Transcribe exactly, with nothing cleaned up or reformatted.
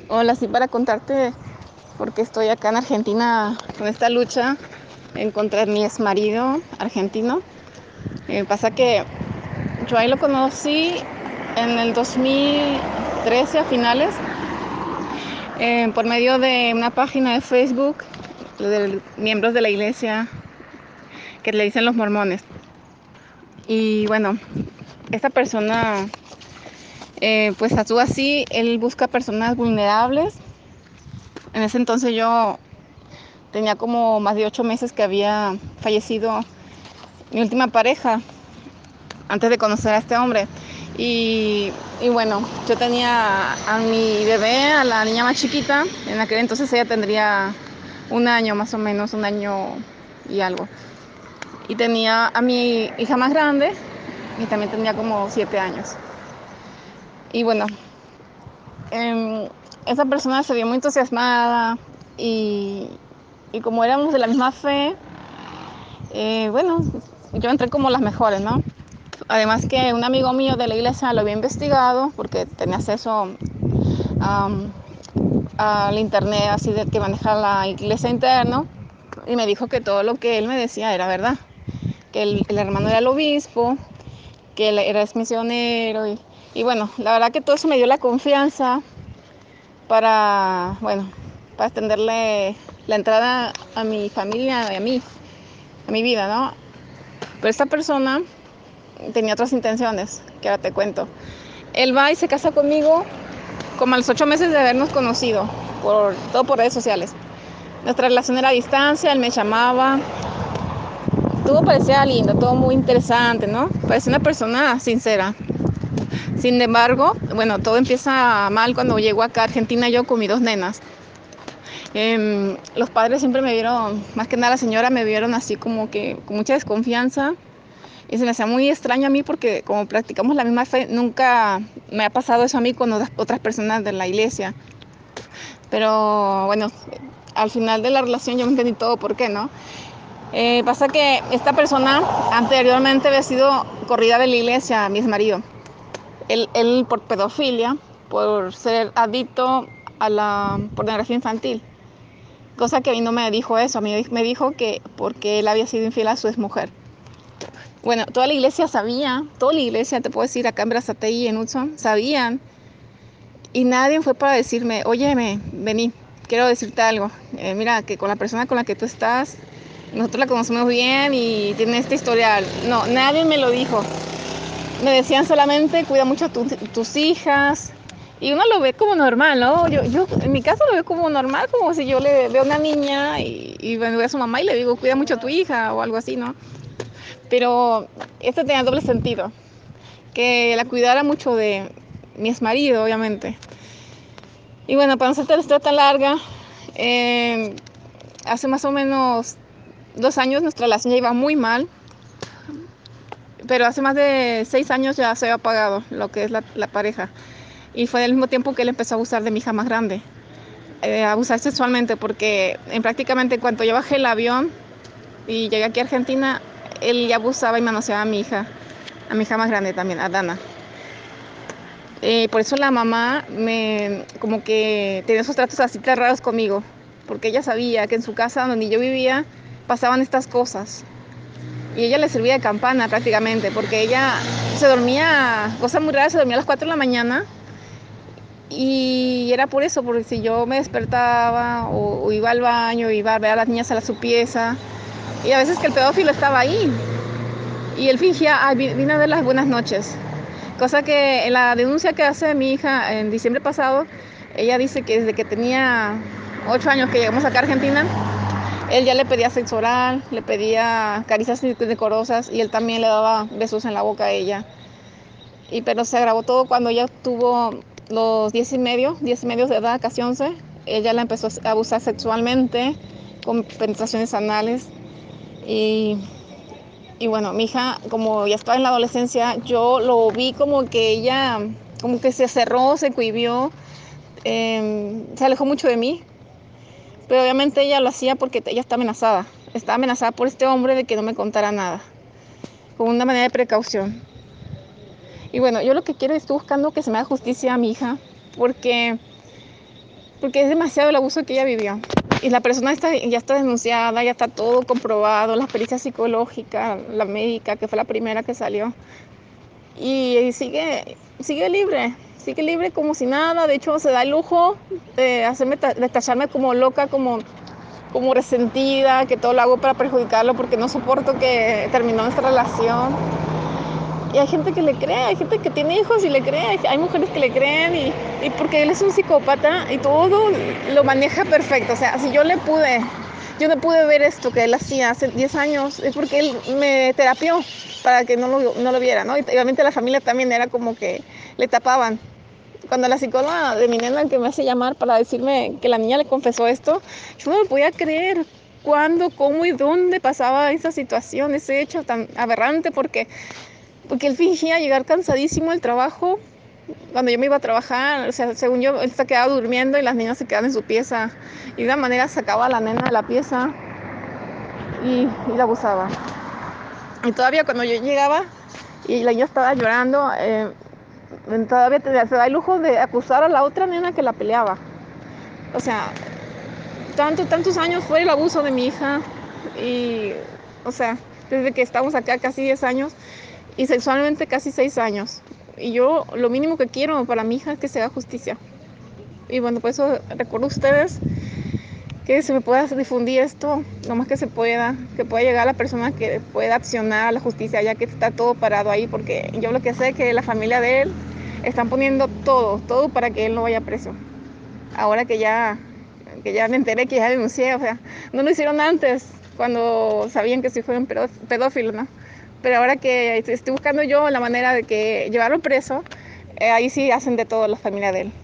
Hola, sí, para contarte, porque estoy acá en Argentina con esta lucha en contra de mi exmarido argentino. Eh, pasa que yo ahí lo conocí en el dos mil trece a finales, eh, por medio de una página de Facebook de miembros de la iglesia que le dicen los mormones. Y bueno, esta persona, eh, pues actúa así, él busca personas vulnerables. En ese entonces yo tenía como más de ocho meses que había fallecido mi última pareja antes de conocer a este hombre. Y, y bueno, yo tenía a mi bebé, a la niña más chiquita. En aquel entonces ella tendría un año más o menos, un año y algo. Y tenía a mi hija más grande y también tenía como siete años. Y bueno, eh, esa persona se vio muy entusiasmada y, y como éramos de la misma fe, eh, bueno, yo entré como las mejores, ¿no? Además que un amigo mío de la iglesia lo había investigado porque tenía acceso um, al internet así de que maneja la iglesia interno, y me dijo que todo lo que él me decía era verdad, que el, el hermano era el obispo, que él era ex misionero y, y bueno, la verdad que todo eso me dio la confianza para, bueno, para extenderle la entrada a mi familia y a mí, a mi vida, ¿no? Pero esta persona tenía otras intenciones, que ahora te cuento. Él va y se casa conmigo como a los ocho meses de habernos conocido, por, todo por redes sociales. Nuestra relación era a distancia, él me llamaba, todo parecía lindo, todo muy interesante, ¿no? Parecía una persona sincera. Sin embargo, bueno, todo empieza mal cuando llego acá a Argentina yo con mis dos nenas. Eh, los padres siempre me vieron, más que nada la señora, me vieron así como que con mucha desconfianza. Y se me hacía muy extraño a mí porque como practicamos la misma fe, nunca me ha pasado eso a mí con otras personas de la iglesia. Pero bueno, al final de la relación yo me entendí todo por qué, ¿no? Eh, pasa que esta persona anteriormente había sido corrida de la iglesia, mi exmarido. Él, él por pedofilia, por ser adicto a la pornografía infantil. Cosa que a mí no me dijo eso, a mí me dijo que porque él había sido infiel a su exmujer. Bueno, toda la iglesia sabía, toda la iglesia, te puedo decir, acá en Brazatei y en Hudson, sabían. Y nadie fue para decirme, óyeme, vení, quiero decirte algo. Eh, mira, que con la persona con la que tú estás, nosotros la conocemos bien y tiene este historial. No, nadie me lo dijo. Me decían solamente, cuida mucho a tu, tus hijas. Y uno lo ve como normal, ¿no? Yo, yo en mi caso lo veo como normal, como si yo le veo a una niña y, y bueno, veo a su mamá y le digo, cuida mucho a tu hija o algo así, ¿no? Pero esto tenía doble sentido, que la cuidara mucho de mi exmarido, obviamente. Y bueno, para no hacerte la historia tan larga, eh, hace más o menos dos años nuestra relación ya iba muy mal, pero hace más de seis años ya se había apagado lo que es la, la pareja. Y fue al mismo tiempo que él empezó a abusar de mi hija más grande, eh, a abusar sexualmente, porque en prácticamente en cuanto yo bajé el avión y llegué aquí a Argentina, él ya abusaba y manoseaba a mi hija, a mi hija más grande también, a Dana. Eh, por eso la mamá me como que tenía esos tratos así tan raros conmigo, porque ella sabía que en su casa donde yo vivía pasaban estas cosas. Y ella le servía de campana prácticamente, porque ella se dormía, cosas muy raras, se dormía a las cuatro de la mañana. Y era por eso, porque si yo me despertaba o, o iba al baño, iba a ver a las niñas a la su pieza, y a veces que el pedófilo estaba ahí. Y él fingía, ah, vino a ver las buenas noches. Cosa que en la denuncia que hace mi hija en diciembre pasado, ella dice que desde que tenía ocho años que llegamos acá a Argentina, él ya le pedía sexo oral, le pedía caricias decorosas y él también le daba besos en la boca a ella. Y pero se agravó todo cuando ella tuvo los diez y medio, diez y medio de edad, casi once. Ella la empezó a abusar sexualmente con penetraciones anales. Y Y bueno, mi hija, como ya estaba en la adolescencia, yo lo vi como que ella, como que se cerró, se cohibió, eh, se alejó mucho de mí. Pero obviamente ella lo hacía porque ella está amenazada. Estaba amenazada por este hombre de que no me contara nada, con una manera de precaución. Y bueno, yo lo que quiero es, estoy buscando que se me haga justicia a mi hija, porque porque es demasiado el abuso que ella vivió. Y la persona está, ya está denunciada, ya está todo comprobado, la pericia psicológica, la médica, que fue la primera que salió. Y, y sigue, sigue libre, sigue libre como si nada. De hecho, se da el lujo de hacerme, de tacharme como loca, como, como resentida, que todo lo hago para perjudicarlo porque no soporto que terminó nuestra relación. Y hay gente que le cree, hay gente que tiene hijos y le cree, hay mujeres que le creen y, y porque él es un psicópata y todo lo maneja perfecto. O sea, si yo le pude, yo no pude ver esto que él hacía hace diez años, es porque él me terapió para que no lo, no lo viera, ¿no? Y obviamente la familia también era como que le tapaban. Cuando la psicóloga de mi nena que me hace llamar para decirme que la niña le confesó esto, yo no me podía creer cuándo, cómo y dónde pasaba esa situación, ese hecho tan aberrante, porque porque él fingía llegar cansadísimo al trabajo cuando yo me iba a trabajar. O sea, según yo, él se quedaba durmiendo y las niñas se quedaban en su pieza. Y de una manera sacaba a la nena de la pieza y, y la abusaba. Y todavía cuando yo llegaba y la niña estaba llorando, eh, todavía te, se da el lujo de acusar a la otra nena que la peleaba. O sea, tanto, tantos años fue el abuso de mi hija. Y, o sea, desde que estamos acá casi diez años y sexualmente casi seis años. Y yo lo mínimo que quiero para mi hija es que se haga justicia. Y bueno, por eso recuerdo a ustedes que se me pueda difundir esto lo más que se pueda, que pueda llegar a la persona que pueda accionar a la justicia, ya que está todo parado ahí, porque yo lo que sé es que la familia de él están poniendo todo, todo para que él no vaya preso. Ahora que ya, que ya me enteré que ya denuncié, o sea, no lo hicieron antes, cuando sabían que sí fue un pedófilo, ¿no? Pero ahora que estoy buscando yo la manera de que llevarlo preso, eh, ahí sí hacen de todo la familia de él.